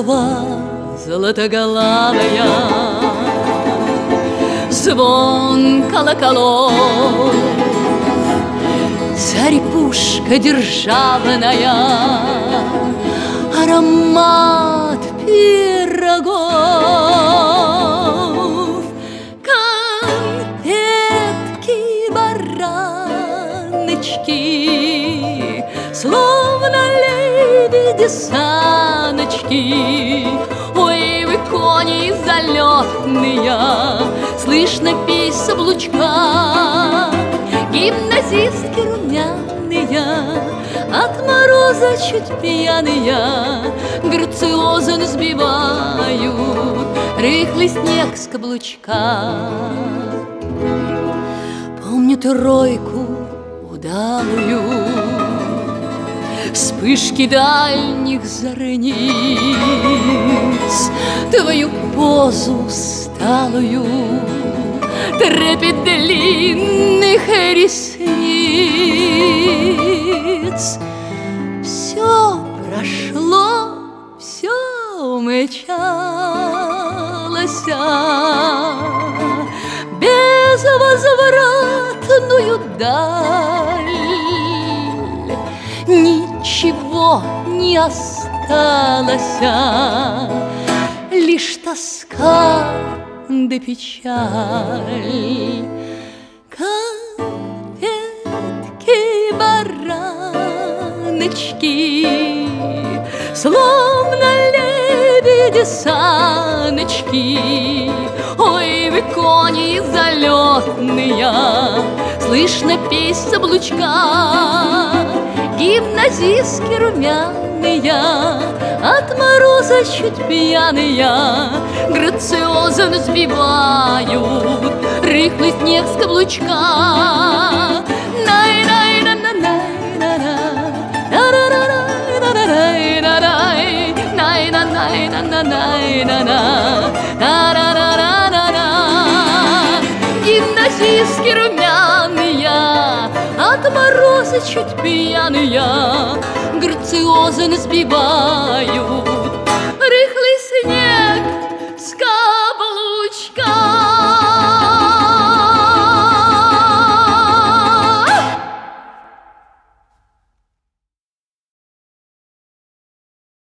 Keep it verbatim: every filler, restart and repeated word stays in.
сова золотоголавая, звон колоколов, царь-пушка державная, аромат пирогов, конфетки, бараночки, словно лебеди-саночки. Ой, вы кони залетные, слышно песнь соблучка. Гимназистки румяные, от мороза чуть пьяные, грациозно сбивают рыхлый снег с каблучка. Помню тройку удалую, вспышки дальних зорниц, твою позу сталую, трепет длинных ресниц. Все прошло, все умчалось безвозвратную даль. Ничего не осталось, лишь тоска да печаль. Конфетки, бараночки, словно лебеди-саночки. Ой, вы кони залетные, слышно песнь соблучка. Гимназистки румяные, от мороза чуть пьяные, грациозно сбивают рыхлый снег с каблучка. Гимназистки румяные, от мороза чуть пьяные, грациозно сбивают